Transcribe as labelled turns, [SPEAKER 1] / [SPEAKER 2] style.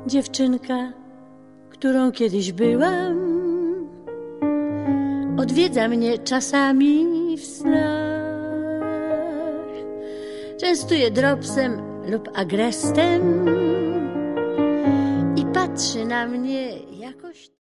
[SPEAKER 1] Dziewczynka, którą kiedyś byłam, odwiedza mnie czasami w snach. Częstuje dropsem lub agrestem i patrzy na mnie jakoś